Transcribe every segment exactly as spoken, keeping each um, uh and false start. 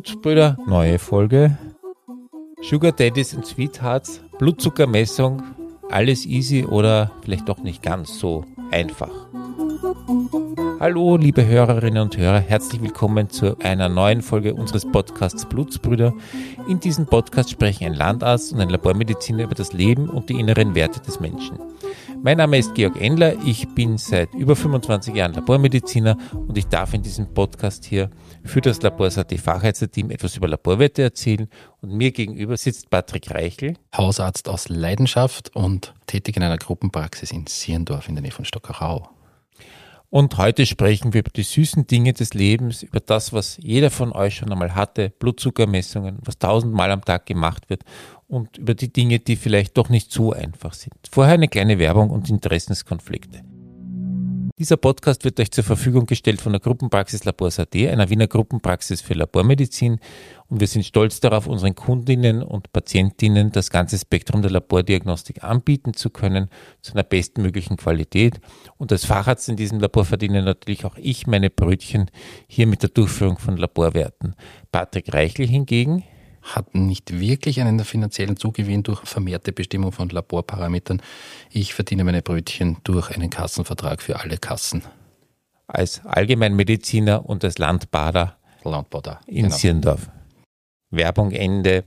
Blutsbrüder, neue Folge. Sugar Daddies und Sweethearts, Blutzuckermessung, alles easy oder vielleicht doch nicht ganz so einfach. Hallo liebe Hörerinnen und Hörer, herzlich willkommen zu einer neuen Folge unseres Podcasts Blutsbrüder. In diesem Podcast sprechen ein Landarzt und ein Labormediziner über das Leben und die inneren Werte des Menschen. Mein Name ist Georg Endler, ich bin seit über fünfundzwanzig Jahren Labormediziner und ich darf in diesem Podcast hier für das LaborSat Fachärzte-Team etwas über Laborwerte erzählen und mir gegenüber sitzt Patrick Reichel, Hausarzt aus Leidenschaft und tätig in einer Gruppenpraxis in Sierndorf in der Nähe von Stockerau. Und heute sprechen wir über die süßen Dinge des Lebens, über das, was jeder von euch schon einmal hatte, Blutzuckermessungen, was tausendmal am Tag gemacht wird und über die Dinge, die vielleicht doch nicht so einfach sind. Vorher eine kleine Werbung und Interessenskonflikte. Dieser Podcast wird euch zur Verfügung gestellt von der Gruppenpraxis LaborSat, einer Wiener Gruppenpraxis für Labormedizin, und wir sind stolz darauf, unseren Kundinnen und Patientinnen das ganze Spektrum der Labordiagnostik anbieten zu können, zu einer bestmöglichen Qualität. Und als Facharzt in diesem Labor verdiene natürlich auch ich meine Brötchen hier mit der Durchführung von Laborwerten. Patrick Reichel hingegen hat nicht wirklich einen finanziellen Zugewinn durch vermehrte Bestimmung von Laborparametern. Ich verdiene meine Brötchen durch einen Kassenvertrag für alle Kassen. Als Allgemeinmediziner und als Landbader, Landbader in genau. Sierndorf. Werbung Ende.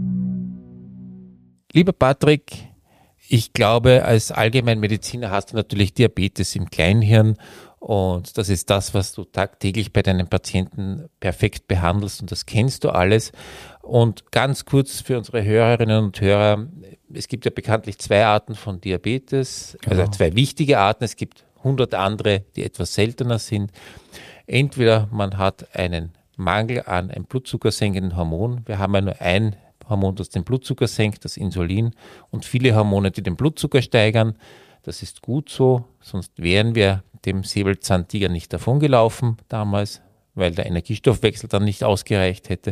Lieber Patrick, ich glaube, als Allgemeinmediziner hast du natürlich Diabetes im Kleinhirn und das ist das, was du tagtäglich bei deinen Patienten perfekt behandelst und das kennst du alles. Und ganz kurz für unsere Hörerinnen und Hörer, es gibt ja bekanntlich zwei Arten von Diabetes, also genau. zwei wichtige Arten, es gibt hundert andere, die etwas seltener sind. Entweder man hat einen Mangel an einem blutzuckersenkenden Hormon, wir haben ja nur ein Hormon, das den Blutzucker senkt, das Insulin, und viele Hormone, die den Blutzucker steigern. Das ist gut so, sonst wären wir dem Säbelzahntiger nicht davongelaufen damals, weil der Energiestoffwechsel dann nicht ausgereicht hätte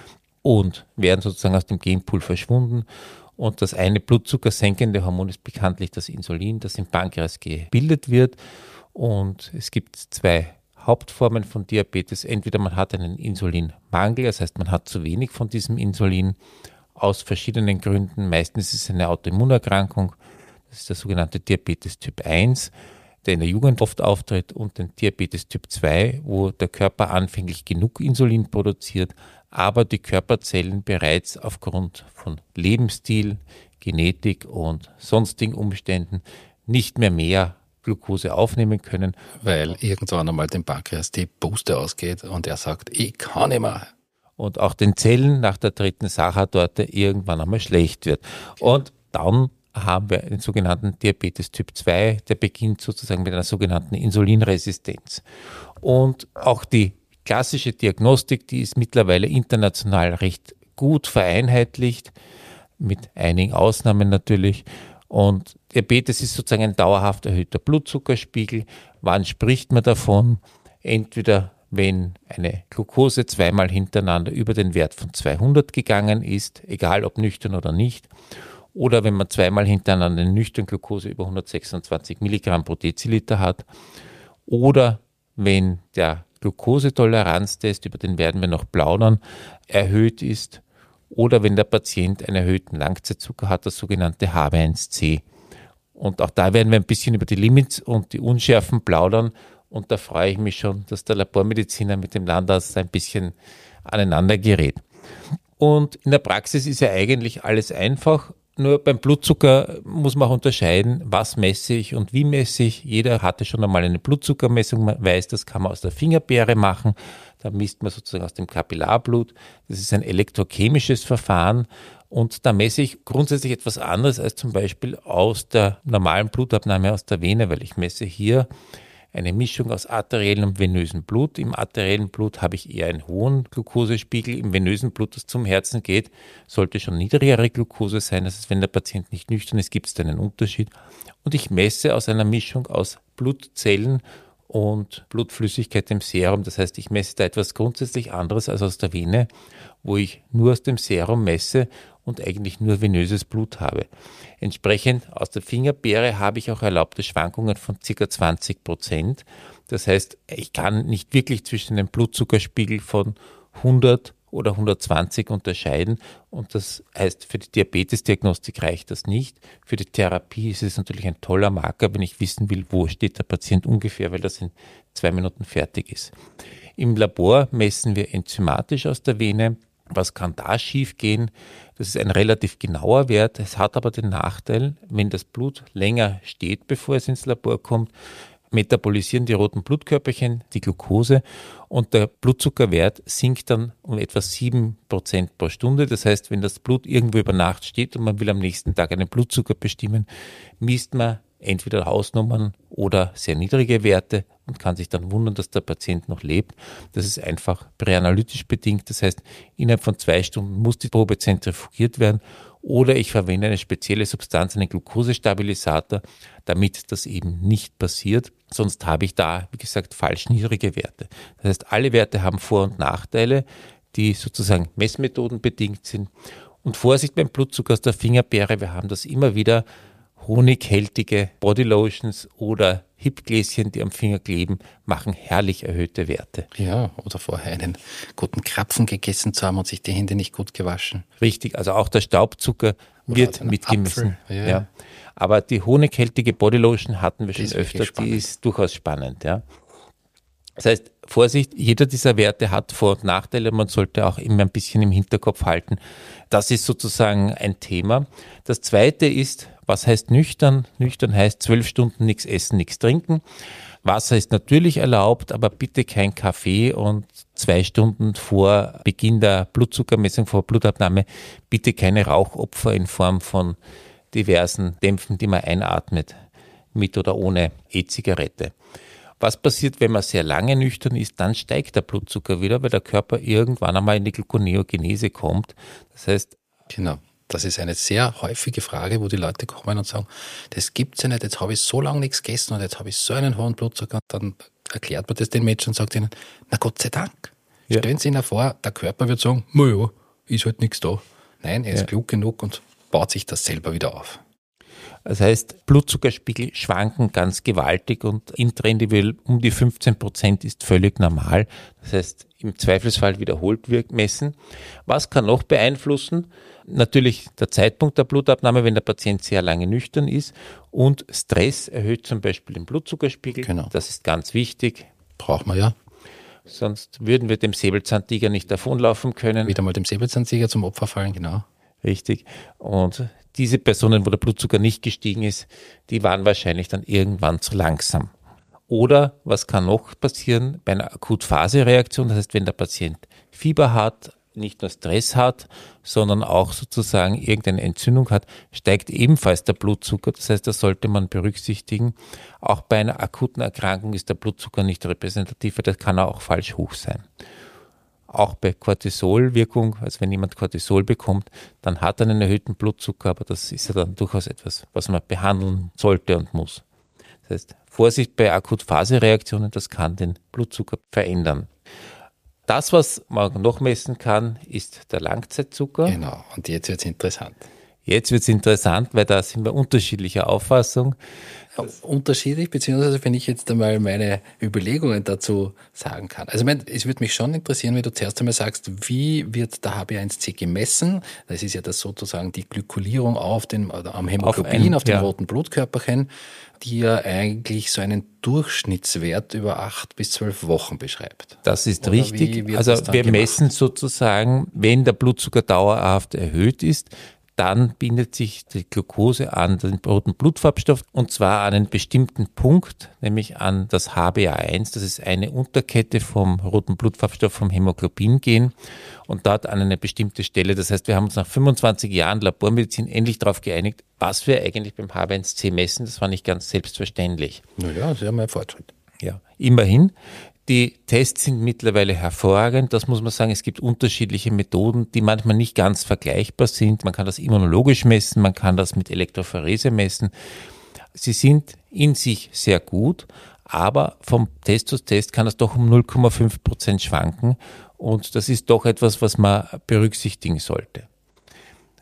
und wären sozusagen aus dem Genpool verschwunden. Und das eine blutzuckersenkende Hormon ist bekanntlich das Insulin, das im Pankreas gebildet wird. Und es gibt zwei Hauptformen von Diabetes. Entweder man hat einen Insulinmangel, das heißt, man hat zu wenig von diesem Insulin aus verschiedenen Gründen. Meistens ist es eine Autoimmunerkrankung. Das ist der sogenannte Diabetes Typ eins, der in der Jugend oft auftritt, und den Diabetes Typ zwei, wo der Körper anfänglich genug Insulin produziert, aber die Körperzellen bereits aufgrund von Lebensstil, Genetik und sonstigen Umständen nicht mehr mehr Glucose aufnehmen können. Weil irgendwann einmal dem Pankreas die Puste ausgeht und er sagt, ich kann nicht mehr. Und auch den Zellen nach der dritten Sachertorte irgendwann einmal schlecht wird. Und dann haben wir den sogenannten Diabetes Typ zwei, der beginnt sozusagen mit einer sogenannten Insulinresistenz. Und auch die klassische Diagnostik, die ist mittlerweile international recht gut vereinheitlicht, mit einigen Ausnahmen natürlich. Und Diabetes ist sozusagen ein dauerhaft erhöhter Blutzuckerspiegel. Wann spricht man davon? Entweder wenn eine Glucose zweimal hintereinander über den Wert von zweihundert gegangen ist, egal ob nüchtern oder nicht, oder wenn man zweimal hintereinander eine nüchtern Glucose über hundertsechsundzwanzig Milligramm pro Deziliter hat, oder wenn der Glukosetoleranztest, über den werden wir noch plaudern, erhöht ist, oder wenn der Patient einen erhöhten Langzeitzucker hat, das sogenannte H b eins C. Und auch da werden wir ein bisschen über die Limits und die Unschärfen plaudern. Und da freue ich mich schon, dass der Labormediziner mit dem Landarzt ein bisschen aneinander gerät. Und in der Praxis ist ja eigentlich alles einfach. Nur beim Blutzucker muss man auch unterscheiden, was messe ich und wie messe ich. Jeder hatte schon einmal eine Blutzuckermessung, man weiß, das kann man aus der Fingerbeere machen. Da misst man sozusagen aus dem Kapillarblut. Das ist ein elektrochemisches Verfahren und da messe ich grundsätzlich etwas anderes als zum Beispiel aus der normalen Blutabnahme aus der Vene, weil ich messe hier eine Mischung aus arteriellem und venösem Blut. Im arteriellen Blut habe ich eher einen hohen Glukosespiegel. Im venösen Blut, das zum Herzen geht, sollte schon niedrigere Glucose sein. Das heißt, wenn der Patient nicht nüchtern ist, gibt es da einen Unterschied. Und ich messe aus einer Mischung aus Blutzellen und Blutflüssigkeit im Serum. Das heißt, ich messe da etwas grundsätzlich anderes als aus der Vene, wo ich nur aus dem Serum messe und eigentlich nur venöses Blut habe. Entsprechend aus der Fingerbeere habe ich auch erlaubte Schwankungen von ca. zwanzig Prozent. Das heißt, ich kann nicht wirklich zwischen einem Blutzuckerspiegel von hundert oder hundertzwanzig unterscheiden. Und das heißt, für die Diabetesdiagnostik reicht das nicht. Für die Therapie ist es natürlich ein toller Marker, wenn ich wissen will, wo steht der Patient ungefähr, weil das in zwei Minuten fertig ist. Im Labor messen wir enzymatisch aus der Vene. Was kann da schiefgehen? Das ist ein relativ genauer Wert. Es hat aber den Nachteil, wenn das Blut länger steht, bevor es ins Labor kommt, metabolisieren die roten Blutkörperchen die Glucose und der Blutzuckerwert sinkt dann um etwa sieben Prozent pro Stunde. Das heißt, wenn das Blut irgendwo über Nacht steht und man will am nächsten Tag einen Blutzucker bestimmen, misst man entweder Hausnummern oder sehr niedrige Werte und kann sich dann wundern, dass der Patient noch lebt. Das ist einfach präanalytisch bedingt. Das heißt, innerhalb von zwei Stunden muss die Probe zentrifugiert werden oder ich verwende eine spezielle Substanz, einen Glukosestabilisator, damit das eben nicht passiert. Sonst habe ich da, wie gesagt, falsch niedrige Werte. Das heißt, alle Werte haben Vor- und Nachteile, die sozusagen messmethodenbedingt sind. Und Vorsicht beim Blutzucker aus der Fingerbeere, wir haben das immer wieder, honighältige Bodylotions oder Hipgläschen, die am Finger kleben, machen herrlich erhöhte Werte. Ja, oder vorher einen guten Krapfen gegessen zu haben und sich die Hände nicht gut gewaschen. Richtig, also auch der Staubzucker oder wird mitgemessen. Ja. Ja. Aber die honighältige Bodylotion hatten wir schon öfter, die ist durchaus spannend. Ja. Das heißt, Vorsicht, jeder dieser Werte hat Vor- und Nachteile. Man sollte auch immer ein bisschen im Hinterkopf halten. Das ist sozusagen ein Thema. Das Zweite ist, was heißt nüchtern? Nüchtern heißt zwölf Stunden nichts essen, nichts trinken. Wasser ist natürlich erlaubt, aber bitte kein Kaffee und zwei Stunden vor Beginn der Blutzuckermessung, vor Blutabnahme, bitte keine Rauchopfer in Form von diversen Dämpfen, die man einatmet, mit oder ohne E-Zigarette. Was passiert, wenn man sehr lange nüchtern ist? Dann steigt der Blutzucker wieder, weil der Körper irgendwann einmal in die Gluconeogenese kommt. Das heißt, genau. Das ist eine sehr häufige Frage, wo die Leute kommen und sagen, das gibt's ja nicht, jetzt habe ich so lange nichts gegessen und jetzt habe ich so einen hohen Blutzucker. Und dann erklärt man das den Menschen und sagt ihnen, na Gott sei Dank. Ja. Stellen Sie sich vor, der Körper wird sagen, na ja, ist halt nichts da. Nein, er ist ja klug genug und baut sich das selber wieder auf. Das heißt, Blutzuckerspiegel schwanken ganz gewaltig und interindividuell um die fünfzehn Prozent ist völlig normal. Das heißt, im Zweifelsfall wiederholt messen. Was kann noch beeinflussen? Natürlich der Zeitpunkt der Blutabnahme, wenn der Patient sehr lange nüchtern ist, und Stress erhöht zum Beispiel den Blutzuckerspiegel. Genau. Das ist ganz wichtig. Braucht man ja. Sonst würden wir dem Säbelzahntiger nicht davonlaufen können. Wieder mal dem Säbelzahntiger zum Opfer fallen, genau. Richtig. Und diese Personen, wo der Blutzucker nicht gestiegen ist, die waren wahrscheinlich dann irgendwann zu langsam. Oder was kann noch passieren bei einer Akutphasereaktion? Das heißt, wenn der Patient Fieber hat, nicht nur Stress hat, sondern auch sozusagen irgendeine Entzündung hat, steigt ebenfalls der Blutzucker. Das heißt, das sollte man berücksichtigen. Auch bei einer akuten Erkrankung ist der Blutzucker nicht repräsentativ, das kann auch falsch hoch sein. Auch bei Cortisolwirkung, also wenn jemand Cortisol bekommt, dann hat er einen erhöhten Blutzucker, aber das ist ja dann durchaus etwas, was man behandeln sollte und muss. Das heißt, Vorsicht bei Akutphasereaktionen, das kann den Blutzucker verändern. Das, was man noch messen kann, ist der Langzeitzucker. Genau, und jetzt wird es interessant. Jetzt wird es interessant, weil da sind wir unterschiedlicher Auffassung. Unterschiedlich, beziehungsweise wenn ich jetzt einmal meine Überlegungen dazu sagen kann. Also ich meine, es würde mich schon interessieren, wenn du zuerst einmal sagst, wie wird der H b A eins C gemessen? Das ist ja das sozusagen die Glykolierung auf den, oder am Hämoglobin, auf, ein, auf den ja. roten Blutkörperchen, die ja eigentlich so einen Durchschnittswert über acht bis zwölf Wochen beschreibt. Das ist oder richtig. Also wir gemacht? messen sozusagen, wenn der Blutzucker dauerhaft erhöht ist, dann bindet sich die Glucose an den roten Blutfarbstoff und zwar an einen bestimmten Punkt, nämlich an das H b A eins. Das ist eine Unterkette vom roten Blutfarbstoff vom Hämoglobin-Gen und dort an eine bestimmte Stelle. Das heißt, wir haben uns nach fünfundzwanzig Jahren Labormedizin endlich darauf geeinigt, was wir eigentlich beim H b A eins C messen. Das war nicht ganz selbstverständlich. Naja, das ist ja mal ein Fortschritt. Ja, immerhin. Die Tests sind mittlerweile hervorragend, das muss man sagen. Es gibt unterschiedliche Methoden, die manchmal nicht ganz vergleichbar sind. Man kann das immunologisch messen, man kann das mit Elektrophorese messen. Sie sind in sich sehr gut, aber vom Test zu Test kann das doch um null Komma fünf Prozent schwanken und das ist doch etwas, was man berücksichtigen sollte.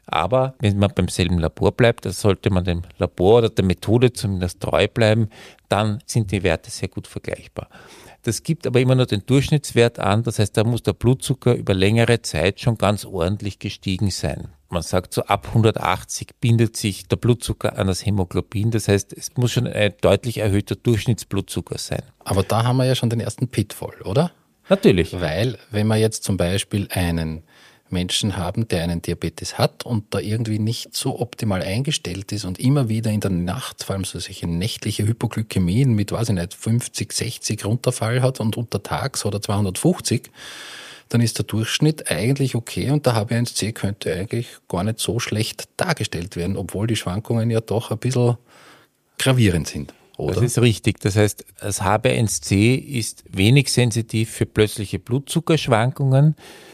Aber wenn man beim selben Labor bleibt, dann sollte man dem Labor oder der Methode zumindest treu bleiben, dann sind die Werte sehr gut vergleichbar. Das gibt aber immer nur den Durchschnittswert an, das heißt, da muss der Blutzucker über längere Zeit schon ganz ordentlich gestiegen sein. Man sagt, so ab hundertachtzig bindet sich der Blutzucker an das Hämoglobin, das heißt, es muss schon ein deutlich erhöhter Durchschnittsblutzucker sein. Aber da haben wir ja schon den ersten Pitfall, oder? Natürlich. Weil, wenn wir jetzt zum Beispiel einen Menschen haben, der einen Diabetes hat und da irgendwie nicht so optimal eingestellt ist und immer wieder in der Nacht, vor allem so solche nächtliche Hypoglykämien mit, weiß ich nicht, fünfzig, sechzig Runterfall hat und untertags oder zweihundertfünfzig, dann ist der Durchschnitt eigentlich okay und der H b eins C könnte eigentlich gar nicht so schlecht dargestellt werden, obwohl die Schwankungen ja doch ein bisschen gravierend sind. Oder? Das ist richtig. Das heißt, das H b eins C ist wenig sensitiv für plötzliche Blutzuckerschwankungen.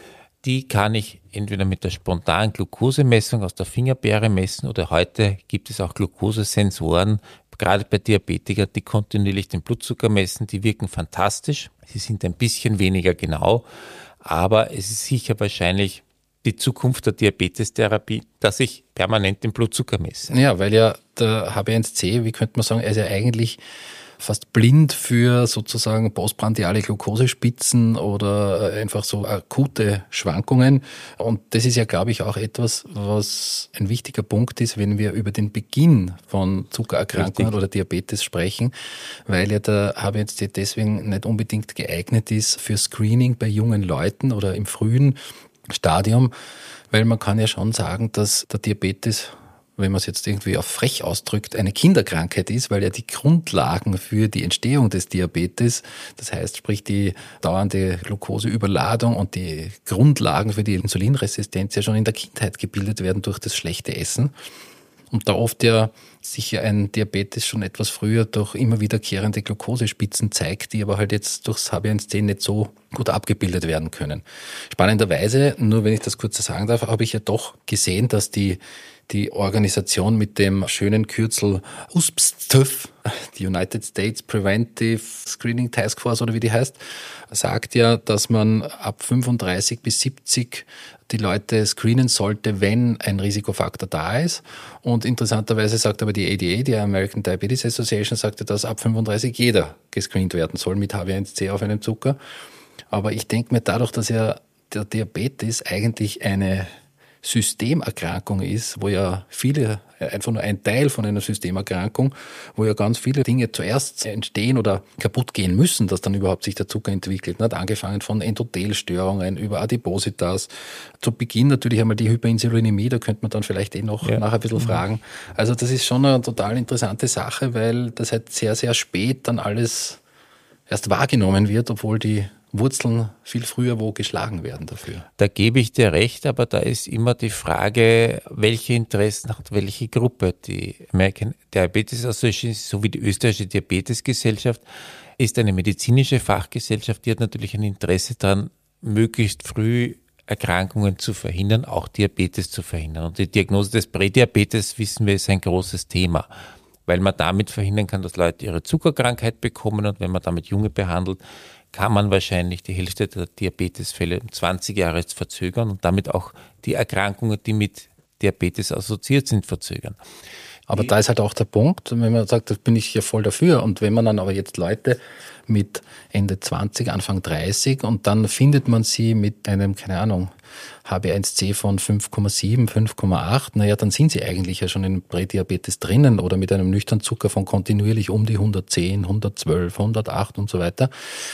Die kann ich entweder mit der spontanen Glukosemessung aus der Fingerbeere messen oder heute gibt es auch Glukosesensoren, gerade bei Diabetikern, die kontinuierlich den Blutzucker messen. Die wirken fantastisch. Sie sind ein bisschen weniger genau, aber es ist sicher wahrscheinlich die Zukunft der Diabetestherapie, dass ich permanent den Blutzucker messe. Ja, weil ja der H b eins C, wie könnte man sagen, er ist ja eigentlich fast blind für sozusagen postprandiale Glukosespitzen oder einfach so akute Schwankungen. Und das ist ja, glaube ich, auch etwas, was ein wichtiger Punkt ist, wenn wir über den Beginn von Zuckererkrankungen Richtig. Oder Diabetes sprechen, weil ja der H b eins C deswegen nicht unbedingt geeignet ist für Screening bei jungen Leuten oder im frühen Stadium, weil man kann ja schon sagen, dass der Diabetes, wenn man es jetzt irgendwie auf frech ausdrückt, eine Kinderkrankheit ist, weil ja die Grundlagen für die Entstehung des Diabetes, das heißt, sprich die dauernde Glukoseüberladung und die Grundlagen für die Insulinresistenz ja schon in der Kindheit gebildet werden durch das schlechte Essen. Und da oft ja sich ja ein Diabetes schon etwas früher durch immer wiederkehrende Glukosespitzen zeigt, die aber halt jetzt durchs H b eins C nicht so gut abgebildet werden können. Spannenderweise, nur wenn ich das kurz sagen darf, habe ich ja doch gesehen, dass die die Organisation mit dem schönen Kürzel U S P S T F, die United States Preventive Screening Task Force oder wie die heißt, sagt ja, dass man ab fünfunddreißig bis siebzig die Leute screenen sollte, wenn ein Risikofaktor da ist. Und interessanterweise sagt aber die A D A, die American Diabetes Association, sagte, dass ab fünfunddreißig jeder gescreent werden soll mit H b eins C auf einem Zucker. Aber ich denke mir, dadurch, dass ja der Diabetes eigentlich eine Systemerkrankung ist, wo ja viele, einfach nur ein Teil von einer Systemerkrankung, wo ja ganz viele Dinge zuerst entstehen oder kaputt gehen müssen, dass dann überhaupt sich der Zucker entwickelt. Hat angefangen von Endothelstörungen über Adipositas. Zu Beginn natürlich einmal die Hyperinsulinämie, da könnte man dann vielleicht eh noch ja. nachher ein bisschen mhm. fragen. Also das ist schon eine total interessante Sache, weil das halt sehr, sehr spät dann alles erst wahrgenommen wird, obwohl die Wurzeln viel früher wo geschlagen werden dafür. Da gebe ich dir recht, aber da ist immer die Frage, welche Interessen hat welche Gruppe. Die American Diabetes Association sowie die österreichische Diabetesgesellschaft ist eine medizinische Fachgesellschaft, die hat natürlich ein Interesse daran, möglichst früh Erkrankungen zu verhindern, auch Diabetes zu verhindern. Und die Diagnose des Prädiabetes, wissen wir, ist ein großes Thema, weil man damit verhindern kann, dass Leute ihre Zuckerkrankheit bekommen und wenn man damit Junge behandelt, kann man wahrscheinlich die Hälfte der Diabetesfälle um zwanzig Jahre verzögern und damit auch die Erkrankungen, die mit Diabetes assoziiert sind, verzögern. Aber die, da ist halt auch der Punkt, wenn man sagt, da bin ich ja voll dafür. Und wenn man dann aber jetzt Leute mit Ende zwanzig, Anfang dreißig und dann findet man sie mit einem, keine Ahnung, H b eins C von fünf Komma sieben, fünf Komma acht, naja, dann sind sie eigentlich ja schon in Prädiabetes drinnen oder mit einem nüchternen Zucker von kontinuierlich um die hundertzehn, hundertzwölf, hundertacht und so weiter.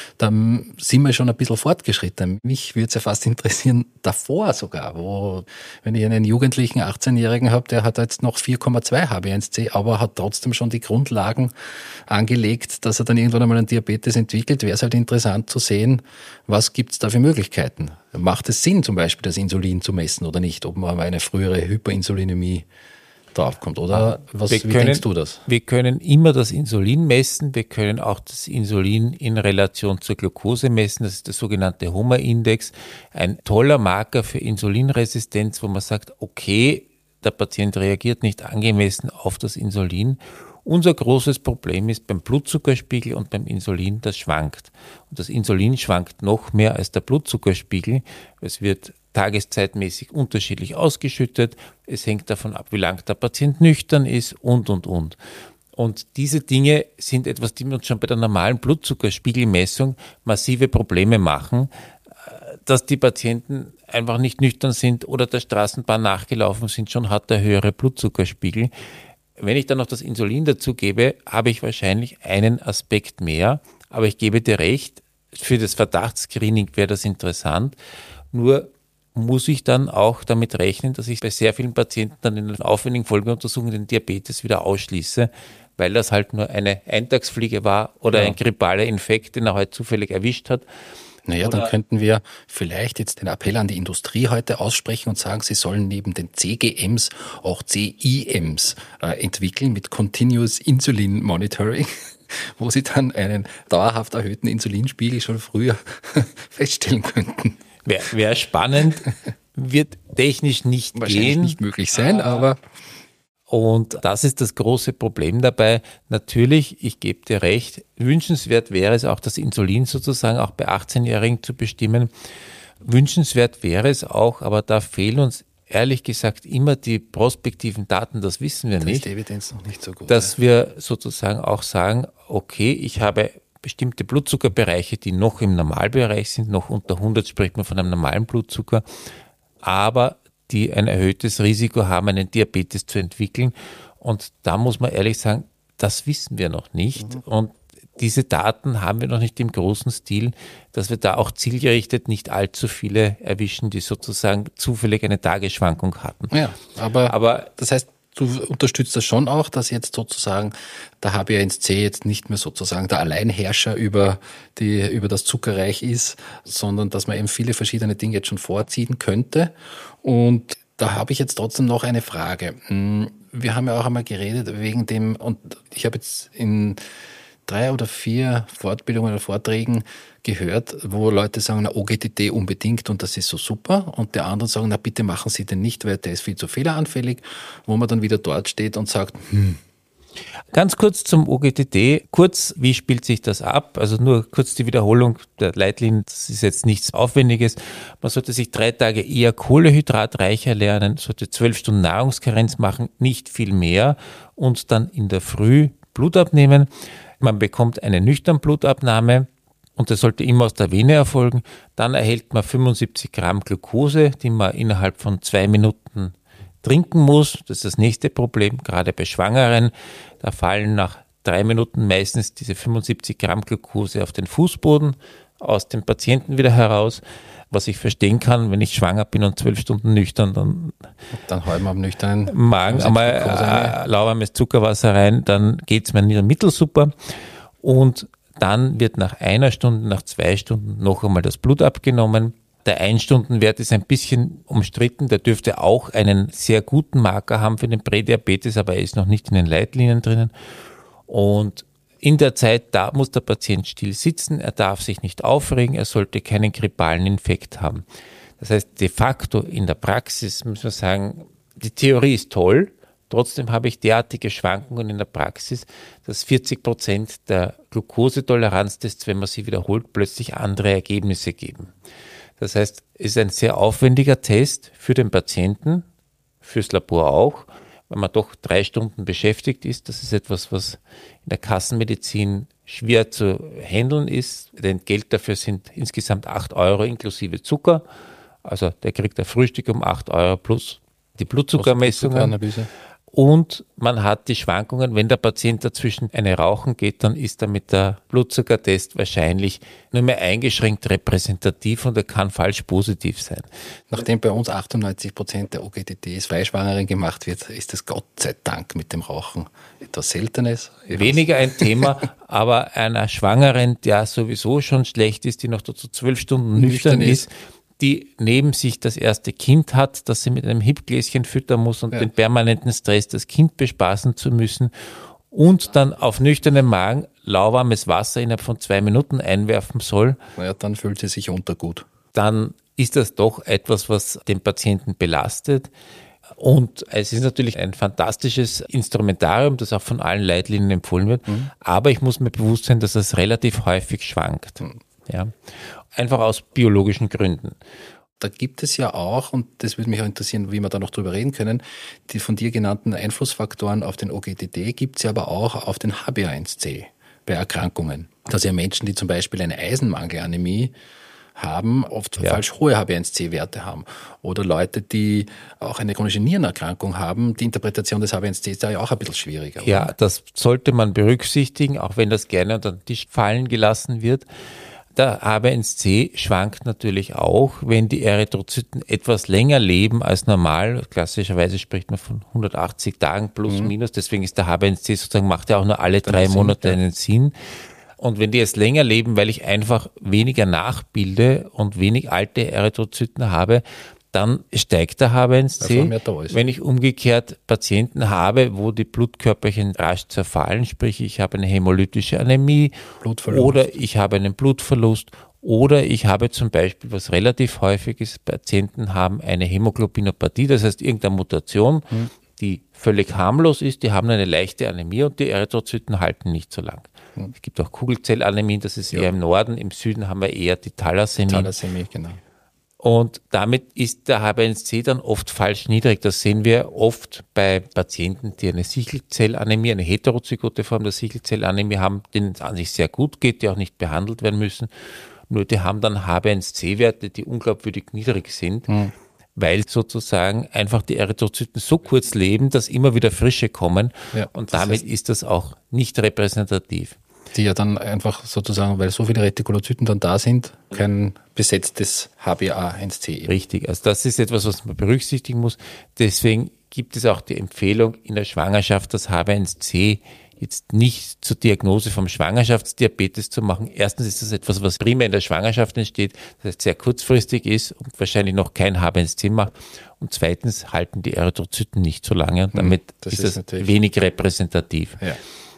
Dann sind wir schon ein bisschen fortgeschritten. Mich würde es ja fast interessieren, davor sogar, wo, wenn ich einen jugendlichen achtzehnjährigen habe, der hat jetzt noch vier Komma zwei H b eins C, aber hat trotzdem schon die Grundlagen angelegt, dass er dann irgendwann einmal einen Diabetes entwickelt, wäre es halt interessant zu sehen, was gibt es da für Möglichkeiten. Macht es Sinn, zum Beispiel das Insulin zu messen oder nicht, ob man eine frühere Hyperinsulinämie draufkommt? Oder was, wie können, denkst du das? Wir können immer das Insulin messen, wir können auch das Insulin in Relation zur Glucose messen, das ist der sogenannte Homer-Index, ein toller Marker für Insulinresistenz, wo man sagt, okay, der Patient reagiert nicht angemessen auf das Insulin. Unser großes Problem ist beim Blutzuckerspiegel und beim Insulin, das schwankt. Und das Insulin schwankt noch mehr als der Blutzuckerspiegel. Es wird tageszeitmäßig unterschiedlich ausgeschüttet. Es hängt davon ab, wie lang der Patient nüchtern ist und, und, und. Und diese Dinge sind etwas, die uns schon bei der normalen Blutzuckerspiegelmessung massive Probleme machen, dass die Patienten einfach nicht nüchtern sind oder der Straßenbahn nachgelaufen sind, schon hat er höhere Blutzuckerspiegel. Wenn ich dann noch das Insulin dazu gebe, habe ich wahrscheinlich einen Aspekt mehr, aber ich gebe dir recht, für das Verdachtsscreening wäre das interessant, nur muss ich dann auch damit rechnen, dass ich bei sehr vielen Patienten dann in den aufwendigen Folgeuntersuchungen den Diabetes wieder ausschließe, weil das halt nur eine Eintagsfliege war oder ja. ein grippaler Infekt, den er halt zufällig erwischt hat. Naja, Oder dann könnten wir vielleicht jetzt den Appell an die Industrie heute aussprechen und sagen, sie sollen neben den C G Ms auch C I Ms äh, entwickeln mit Continuous Insulin Monitoring, wo sie dann einen dauerhaft erhöhten Insulinspiegel schon früher feststellen könnten. Wäre wär spannend, wird technisch nicht Wahrscheinlich gehen. nicht möglich sein, aber... Und das ist das große Problem dabei. Natürlich, ich gebe dir recht, wünschenswert wäre es auch, das Insulin sozusagen auch bei achtzehnjährigen zu bestimmen. Wünschenswert wäre es auch, aber da fehlen uns ehrlich gesagt immer die prospektiven Daten, das wissen wir da nicht. Ist die Evidenz noch nicht so gut. Dass ja. wir sozusagen auch sagen, okay, ich habe bestimmte Blutzuckerbereiche, die noch im Normalbereich sind, noch unter hundert spricht man von einem normalen Blutzucker, aber die ein erhöhtes Risiko haben, einen Diabetes zu entwickeln. Und da muss man ehrlich sagen, das wissen wir noch nicht. Mhm. Und diese Daten haben wir noch nicht im großen Stil, dass wir da auch zielgerichtet nicht allzu viele erwischen, die sozusagen zufällig eine Tagesschwankung hatten. Ja, aber, aber das heißt, du unterstützt das schon auch, dass jetzt sozusagen der H b A eins C jetzt nicht mehr sozusagen der Alleinherrscher über, die, über das Zuckerreich ist, sondern dass man eben viele verschiedene Dinge jetzt schon vorziehen könnte. Und da habe ich jetzt trotzdem noch eine Frage. Wir haben ja auch einmal geredet wegen dem, und ich habe jetzt in drei oder vier Fortbildungen oder Vorträgen gehört, wo Leute sagen, na, O G T T unbedingt und das ist so super, und der andere sagen, na bitte machen Sie den nicht, weil der ist viel zu fehleranfällig, wo man dann wieder dort steht und sagt, hm. Ganz kurz zum O G T T. Kurz, wie spielt sich das ab? Also nur kurz die Wiederholung der Leitlinien. Das ist jetzt nichts Aufwendiges. Man sollte sich drei Tage eher kohlehydratreicher lernen, sollte zwölf Stunden Nahrungskarenz machen, nicht viel mehr, und dann in der Früh Blut abnehmen. Man bekommt eine Nüchternblutabnahme und das sollte immer aus der Vene erfolgen. Dann erhält man fünfundsiebzig Gramm Glucose, die man innerhalb von zwei Minuten trinken muss. Das ist das nächste Problem, gerade bei Schwangeren. Da fallen nach drei Minuten meistens diese fünfundsiebzig Gramm Glucose auf den Fußboden aus dem Patienten wieder heraus. Was ich verstehen kann, wenn ich schwanger bin und zwölf Stunden nüchtern, dann, dann halten wir am nüchternen Magen einmal äh, lauwarmes Zuckerwasser rein, dann geht's mir wieder mittelsuper. Und dann wird nach einer Stunde, nach zwei Stunden noch einmal das Blut abgenommen. Der Einstundenwert ist ein bisschen umstritten, der dürfte auch einen sehr guten Marker haben für den Prädiabetes, aber er ist noch nicht in den Leitlinien drinnen. Und in der Zeit, da muss der Patient still sitzen, er darf sich nicht aufregen, er sollte keinen grippalen Infekt haben. Das heißt, de facto in der Praxis muss man sagen, die Theorie ist toll, trotzdem habe ich derartige Schwankungen in der Praxis, dass vierzig Prozent der Glukosetoleranztests, wenn man sie wiederholt, plötzlich andere Ergebnisse geben. Das heißt, es ist ein sehr aufwendiger Test für den Patienten, fürs Labor auch, weil man doch drei Stunden beschäftigt ist. Das ist etwas, was in der Kassenmedizin schwer zu handeln ist. Denn Geld dafür sind insgesamt acht Euro inklusive Zucker. Also der kriegt ein Frühstück um acht Euro plus die Blutzuckermessungen. Und man hat die Schwankungen, wenn der Patient dazwischen eine rauchen geht, dann ist damit der Blutzuckertest wahrscheinlich nur mehr eingeschränkt repräsentativ und er kann falsch positiv sein. Nachdem bei uns achtundneunzig Prozent der O G T Ts bei Schwangeren gemacht wird, ist es Gott sei Dank mit dem Rauchen etwas Seltenes. Weniger ein Thema, aber einer Schwangeren, der sowieso schon schlecht ist, die noch dazu zwölf Stunden nüchtern, nüchtern ist, ist die neben sich das erste Kind hat, das sie mit einem Hipgläschen füttern muss und ja. den permanenten Stress, das Kind bespaßen zu müssen und dann auf nüchternem Magen lauwarmes Wasser innerhalb von zwei Minuten einwerfen soll. Naja, dann fühlt sie sich untergut. Dann ist das doch etwas, was den Patienten belastet. Und es ist natürlich ein fantastisches Instrumentarium, das auch von allen Leitlinien empfohlen wird. Mhm. Aber ich muss mir bewusst sein, dass es relativ häufig schwankt. Mhm. Ja. Einfach aus biologischen Gründen. Da gibt es ja auch, und das würde mich auch interessieren, wie wir da noch drüber reden können, die von dir genannten Einflussfaktoren auf den O G D D gibt es ja aber auch auf den H b A eins C bei Erkrankungen. Dass ja Menschen, die zum Beispiel eine Eisenmangelanämie haben, oft ja. falsch hohe H b A eins C Werte haben. Oder Leute, die auch eine chronische Nierenerkrankung haben, die Interpretation des H b A eins C ist da ja auch ein bisschen schwieriger. Ja, oder? Das sollte man berücksichtigen, auch wenn das gerne unter den Tisch fallen gelassen wird. Der H b A eins C schwankt natürlich auch, wenn die Erythrozyten etwas länger leben als normal. Klassischerweise spricht man von hundertachtzig Tagen plus mhm. minus. Deswegen ist der H b A eins C sozusagen, macht ja auch nur alle drei Monate ja. einen Sinn. Und wenn die jetzt länger leben, weil ich einfach weniger nachbilde und wenig alte Erythrozyten habe, dann steigt der H b A eins C. Wenn ich umgekehrt Patienten habe, wo die Blutkörperchen rasch zerfallen, sprich ich habe eine hämolytische Anämie oder ich habe einen Blutverlust oder ich habe zum Beispiel, was relativ häufig ist, Patienten haben eine Hämoglobinopathie, das heißt irgendeine Mutation, hm. die völlig harmlos ist, die haben eine leichte Anämie und die Erythrozyten halten nicht so lang. Hm. Es gibt auch Kugelzellanämien, das ist ja. eher im Norden, im Süden haben wir eher die Thalassämie. Thalassämie, genau. Und damit ist der H b A eins C dann oft falsch niedrig. Das sehen wir oft bei Patienten, die eine Sichelzellanämie, eine heterozygote Form der Sichelzellanämie haben, denen es an sich sehr gut geht, die auch nicht behandelt werden müssen. Nur die haben dann H b A eins C Werte, die unglaubwürdig niedrig sind, mhm. weil sozusagen einfach die Erythrozyten so kurz leben, dass immer wieder Frische kommen. Ja, und damit heißt, ist das auch nicht repräsentativ. Die ja dann einfach sozusagen, weil so viele Retikulozyten dann da sind, kein besetztes H b A eins C. Richtig, also das ist etwas, was man berücksichtigen muss. Deswegen gibt es auch die Empfehlung in der Schwangerschaft, das H b A eins C jetzt nicht zur Diagnose vom Schwangerschaftsdiabetes zu machen. Erstens ist das etwas, was primär in der Schwangerschaft entsteht, das heißt sehr kurzfristig ist und wahrscheinlich noch kein H b A eins C macht. Und zweitens halten die Erythrozyten nicht so lange und damit das ist, ist das wenig repräsentativ. Ja.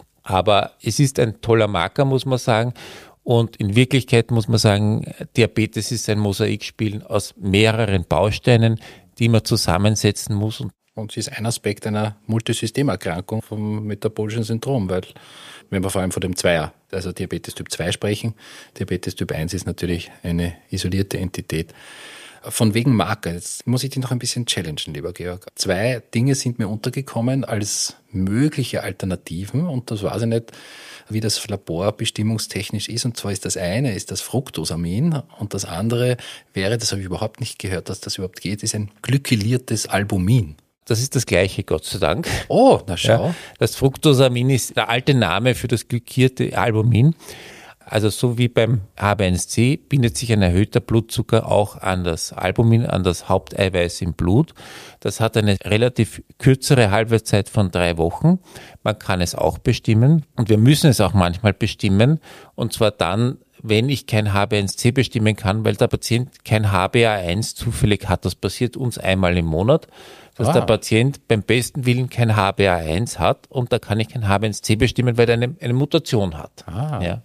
Aber es ist ein toller Marker, muss man sagen. Und in Wirklichkeit muss man sagen, Diabetes ist ein Mosaikspiel aus mehreren Bausteinen, die man zusammensetzen muss. Und, und es ist ein Aspekt einer Multisystemerkrankung vom metabolischen Syndrom, weil wenn wir vor allem von dem Zweier, also Diabetes Typ zwei sprechen, Diabetes Typ eins ist natürlich eine isolierte Entität. Von wegen Marker, jetzt muss ich dich noch ein bisschen challengen, lieber Georg. Zwei Dinge sind mir untergekommen als mögliche Alternativen und das weiß ich nicht, wie das laborbestimmungstechnisch ist. Und zwar ist das eine, ist das Fructosamin und das andere wäre, das habe ich überhaupt nicht gehört, dass das überhaupt geht, ist ein glykyliertes Albumin. Das ist das Gleiche, Gott sei Dank. Oh, na schau. Ja, das Fructosamin ist der alte Name für das glykierte Albumin. Also so wie beim H b A eins C bindet sich ein erhöhter Blutzucker auch an das Albumin, an das Haupteiweiß im Blut. Das hat eine relativ kürzere Halbwertszeit von drei Wochen. Man kann es auch bestimmen und wir müssen es auch manchmal bestimmen. Und zwar dann, wenn ich kein H b A eins C bestimmen kann, weil der Patient kein H b A eins zufällig hat. Das passiert uns einmal im Monat, dass ah. der Patient beim besten Willen kein H b A eins hat und da kann ich kein H b A eins C bestimmen, weil er eine, eine Mutation hat. Ah. Ja.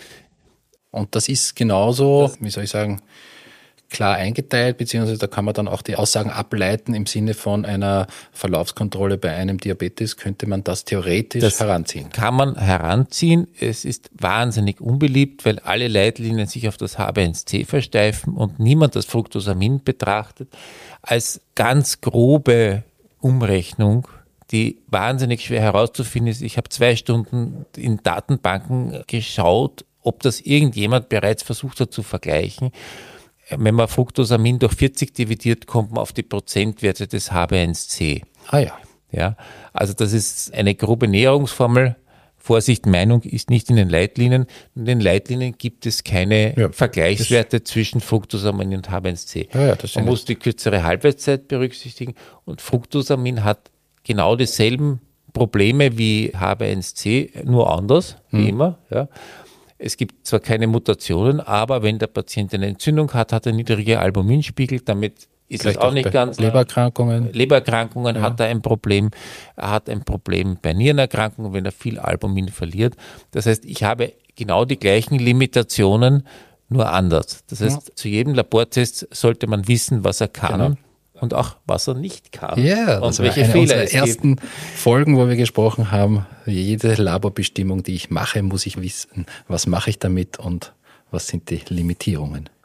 Und das ist genauso, wie soll ich sagen, klar eingeteilt, beziehungsweise da kann man dann auch die Aussagen ableiten im Sinne von einer Verlaufskontrolle bei einem Diabetes, könnte man das theoretisch das heranziehen. Kann man heranziehen. Es ist wahnsinnig unbeliebt, weil alle Leitlinien sich auf das H b A eins C versteifen und niemand das Fructosamin betrachtet als ganz grobe Umrechnung, die wahnsinnig schwer herauszufinden ist. Ich habe zwei Stunden in Datenbanken geschaut, ob das irgendjemand bereits versucht hat zu vergleichen. Wenn man Fructosamin durch vierzig dividiert, kommt man auf die Prozentwerte des H b A eins C. Ah ja. Ja, also das ist eine grobe Näherungsformel. Vorsicht, Meinung ist nicht in den Leitlinien. In den Leitlinien gibt es keine ja, Vergleichswerte zwischen Fructosamin und H b A eins C. Ja, ja, das man muss die kürzere Halbwertszeit berücksichtigen und Fructosamin hat genau dieselben Probleme wie H b A eins C, nur anders, hm. wie immer, ja. Es gibt zwar keine Mutationen, aber wenn der Patient eine Entzündung hat, hat er niedrige Albuminspiegel, damit ist Vielleicht es auch nicht ganz... Lebererkrankungen. Lebererkrankungen ja. hat er ein Problem. Er hat ein Problem bei Nierenerkrankungen, wenn er viel Albumin verliert. Das heißt, ich habe genau die gleichen Limitationen, nur anders. Das heißt, ja. zu jedem Labortest sollte man wissen, was er kann. Genau. Und auch, was er nicht kann. Ja, und das welche war eine Fehler unserer ersten Folgen, wo wir gesprochen haben, jede Laborbestimmung, die ich mache, muss ich wissen, was mache ich damit und was sind die Limitierungen.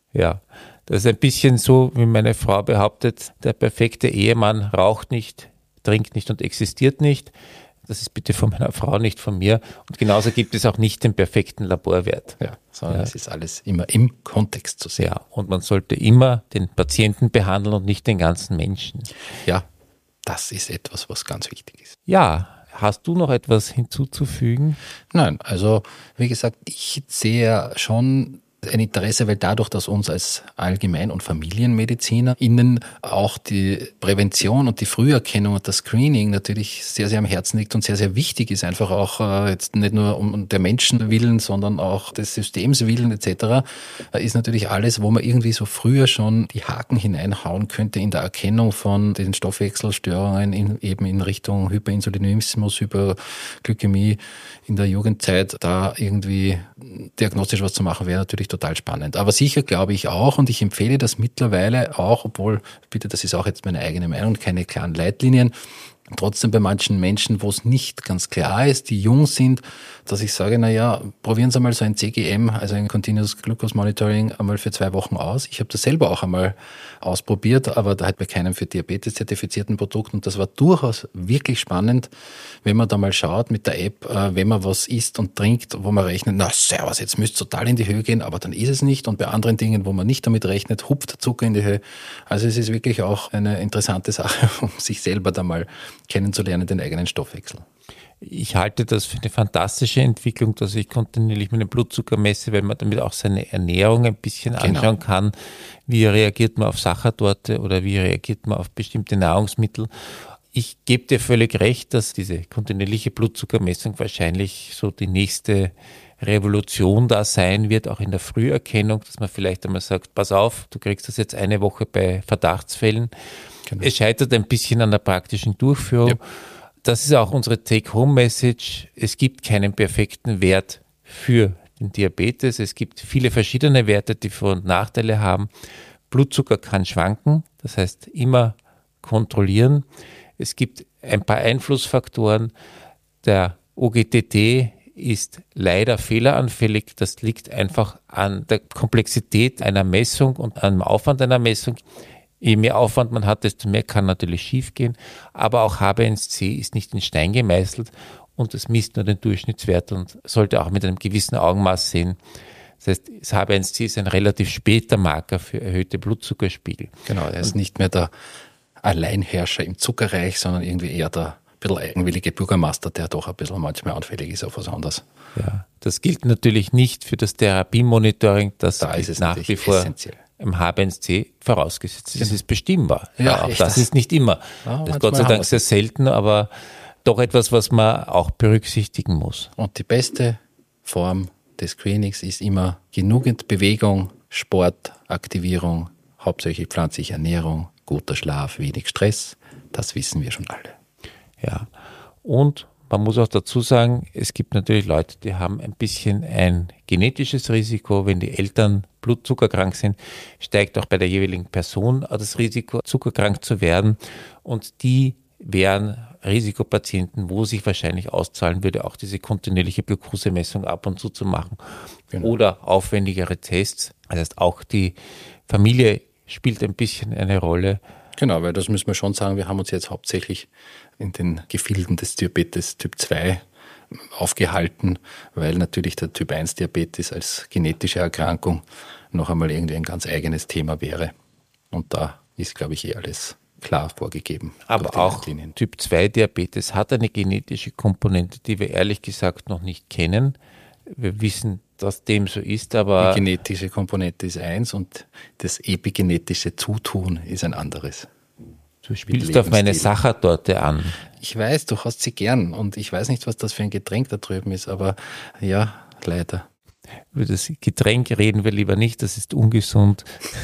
Ja, das ist ein bisschen so, wie meine Frau behauptet, der perfekte Ehemann raucht nicht, trinkt nicht und existiert nicht. Das ist bitte von meiner Frau, nicht von mir. Und genauso gibt es auch nicht den perfekten Laborwert. Ja, sondern Ja. es ist alles immer im Kontext zu sehen. Ja, und man sollte immer den Patienten behandeln und nicht den ganzen Menschen. Ja, das ist etwas, was ganz wichtig ist. Ja, hast du noch etwas hinzuzufügen? Nein, also wie gesagt, ich sehe schon ein Interesse, weil dadurch, dass uns als Allgemein- und FamilienmedizinerInnen auch die Prävention und die Früherkennung und das Screening natürlich sehr, sehr am Herzen liegt und sehr, sehr wichtig ist, einfach auch äh, jetzt nicht nur um der Menschen willen, sondern auch des Systems willen et cetera, äh, ist natürlich alles, wo man irgendwie so früher schon die Haken hineinhauen könnte in der Erkennung von den Stoffwechselstörungen in, eben in Richtung Hyperinsulinismus, Hyperglykämie in der Jugendzeit, da irgendwie diagnostisch was zu machen, wäre natürlich total spannend. Aber sicher glaube ich auch, und ich empfehle das mittlerweile auch, obwohl, bitte, das ist auch jetzt meine eigene Meinung, keine klaren Leitlinien, trotzdem bei manchen Menschen, wo es nicht ganz klar ist, die jung sind, dass ich sage, naja, probieren Sie mal so ein C G M, also ein Continuous Glucose Monitoring, einmal für zwei Wochen aus. Ich habe das selber auch einmal ausprobiert, aber da halt bei keinem für Diabetes zertifizierten Produkt, und das war durchaus wirklich spannend, wenn man da mal schaut mit der App, wenn man was isst und trinkt, wo man rechnet, na servus, jetzt müsste es total in die Höhe gehen, aber dann ist es nicht, und bei anderen Dingen, wo man nicht damit rechnet, hupft der Zucker in die Höhe. Also es ist wirklich auch eine interessante Sache, um sich selber da mal kennenzulernen, den eigenen Stoffwechsel. Ich halte das für eine fantastische Entwicklung, dass ich kontinuierlich meinen Blutzucker messe, weil man damit auch seine Ernährung ein bisschen Genau. anschauen kann. Wie reagiert man auf Sachertorte oder wie reagiert man auf bestimmte Nahrungsmittel? Ich gebe dir völlig recht, dass diese kontinuierliche Blutzuckermessung wahrscheinlich so die nächste Revolution da sein wird, auch in der Früherkennung, dass man vielleicht einmal sagt, pass auf, du kriegst das jetzt eine Woche bei Verdachtsfällen. Genau. Es scheitert ein bisschen an der praktischen Durchführung. Ja. Das ist auch unsere Take-Home-Message. Es gibt keinen perfekten Wert für den Diabetes. Es gibt viele verschiedene Werte, die Vor- und Nachteile haben. Blutzucker kann schwanken, das heißt immer kontrollieren. Es gibt ein paar Einflussfaktoren. Der O G T T ist leider fehleranfällig. Das liegt einfach an der Komplexität einer Messung und am Aufwand einer Messung. Je mehr Aufwand man hat, desto mehr kann natürlich schiefgehen. Aber auch H b A eins C ist nicht in Stein gemeißelt und es misst nur den Durchschnittswert und sollte auch mit einem gewissen Augenmaß sehen. Das heißt, das H b A eins C ist ein relativ später Marker für erhöhte Blutzuckerspiegel. Genau, er ist nicht mehr der Alleinherrscher im Zuckerreich, sondern irgendwie eher der ein bisschen eigenwillige Bürgermeister, der doch ein bisschen manchmal anfällig ist auf was anderes. Ja, das gilt natürlich nicht für das Therapiemonitoring, das da ist es nach wie vor essentiell. Im H b A eins C vorausgesetzt. Das ist bestimmbar. Ja, ja, auch das ist nicht immer. Ja, das ist Gott sei Dank sehr selten, aber doch etwas, was man auch berücksichtigen muss. Und die beste Form des Screenings ist immer genügend Bewegung, Sport, Aktivierung, hauptsächlich pflanzliche Ernährung, guter Schlaf, wenig Stress. Das wissen wir schon alle. Ja, und man muss auch dazu sagen, es gibt natürlich Leute, die haben ein bisschen ein genetisches Risiko. Wenn die Eltern blutzuckerkrank sind, steigt auch bei der jeweiligen Person das Risiko, zuckerkrank zu werden. Und die wären Risikopatienten, wo sich wahrscheinlich auszahlen würde, auch diese kontinuierliche Glukosemessung ab und zu zu machen. Genau. Oder aufwendigere Tests. Das heißt, auch die Familie spielt ein bisschen eine Rolle. Genau, weil das müssen wir schon sagen, wir haben uns jetzt hauptsächlich in den Gefilden des Diabetes Typ zwei aufgehalten, weil natürlich der Typ eins Diabetes als genetische Erkrankung noch einmal irgendwie ein ganz eigenes Thema wäre. Und da ist, glaube ich, eh alles klar vorgegeben. Aber auch Typ zwei Diabetes hat eine genetische Komponente, die wir ehrlich gesagt noch nicht kennen. Wir wissen, dass dem so ist, aber... Die genetische Komponente ist eins und das epigenetische Zutun ist ein anderes. Du spielst auf meine Sachertorte an. Ich weiß, du hast sie gern und ich weiß nicht, was das für ein Getränk da drüben ist, aber ja, leider. Über das Getränk reden wir lieber nicht, das ist ungesund.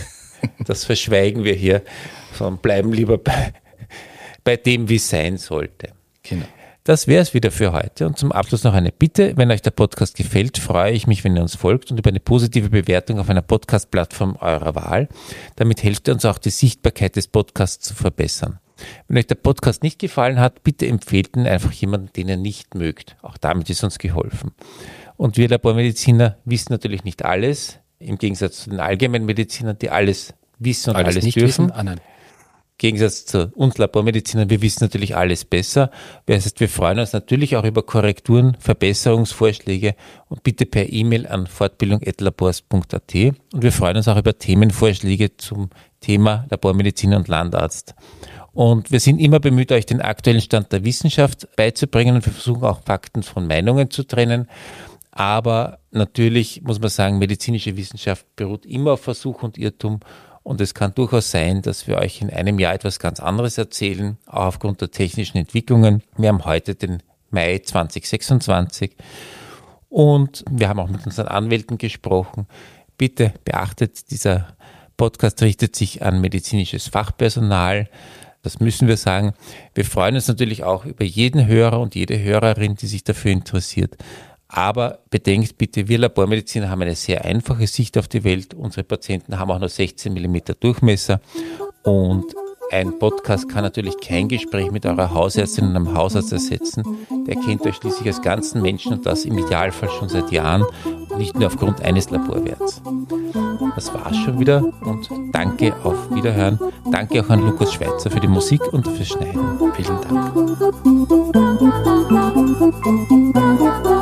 Das verschweigen wir hier, sondern bleiben lieber bei, bei dem, wie es sein sollte. Genau. Das wäre es wieder für heute. Und zum Abschluss noch eine Bitte. Wenn euch der Podcast gefällt, freue ich mich, wenn ihr uns folgt und über eine positive Bewertung auf einer Podcast-Plattform eurer Wahl. Damit helft ihr uns auch, die Sichtbarkeit des Podcasts zu verbessern. Wenn euch der Podcast nicht gefallen hat, bitte empfehlt ihn einfach jemanden, den ihr nicht mögt. Auch damit ist uns geholfen. Und wir Labormediziner wissen natürlich nicht alles. Im Gegensatz zu den Allgemeinmedizinern, die alles wissen und Alles alles, nicht dürfen. wissen? Ah, nein. Im Gegensatz zu uns Labormedizinern, wir wissen natürlich alles besser. Das heißt, wir freuen uns natürlich auch über Korrekturen, Verbesserungsvorschläge und bitte per E-Mail an fortbildung at labors punkt a t. Und wir freuen uns auch über Themenvorschläge zum Thema Labormediziner und Landarzt. Und wir sind immer bemüht, euch den aktuellen Stand der Wissenschaft beizubringen und wir versuchen auch Fakten von Meinungen zu trennen. Aber natürlich muss man sagen, medizinische Wissenschaft beruht immer auf Versuch und Irrtum. Und es kann durchaus sein, dass wir euch in einem Jahr etwas ganz anderes erzählen, auch aufgrund der technischen Entwicklungen. Wir haben heute den Mai zwanzig sechsundzwanzig und wir haben auch mit unseren Anwälten gesprochen. Bitte beachtet, dieser Podcast richtet sich an medizinisches Fachpersonal. Das müssen wir sagen. Wir freuen uns natürlich auch über jeden Hörer und jede Hörerin, die sich dafür interessiert. Aber bedenkt bitte, wir Labormediziner haben eine sehr einfache Sicht auf die Welt. Unsere Patienten haben auch nur sechzehn Millimeter Durchmesser und ein Podcast kann natürlich kein Gespräch mit eurer Hausärztin und einem Hausarzt ersetzen. Der kennt euch schließlich als ganzen Menschen und das im Idealfall schon seit Jahren und nicht nur aufgrund eines Laborwerts. Das war's schon wieder und danke, auf Wiederhören. Danke auch an Lukas Schweizer für die Musik und fürs Schneiden. Vielen Dank.